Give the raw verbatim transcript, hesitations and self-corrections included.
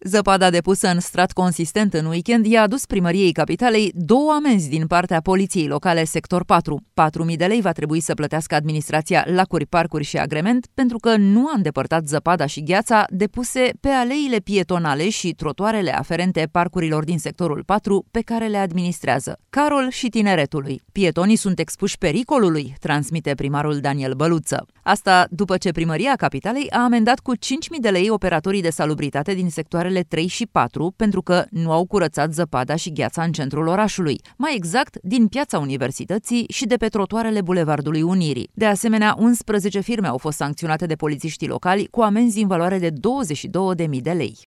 Zăpada depusă în strat consistent în weekend i-a adus primăriei capitalei două amenzi din partea poliției locale sector patru. patru mii de lei va trebui să plătească administrația Lacuri, Parcuri și Agrement pentru că nu a îndepărtat zăpada și gheața depuse pe aleile pietonale și trotuarele aferente parcurilor din sectorul patru pe care le administrează. Carol și Tineretului. Pietonii sunt expuși pericolului, transmite primarul Daniel Băluță. Asta după ce primăria capitalei a amendat cu cinci mii de lei operatorii de salubritate din sectoarele trei și patru pentru că nu au curățat zăpada și gheața în centrul orașului, mai exact din Piața Universității și de pe trotuarele Bulevardului Unirii. De asemenea, unsprezece firme au fost sancționate de polițiștii locali cu amenzi în valoare de douăzeci și două de mii de lei.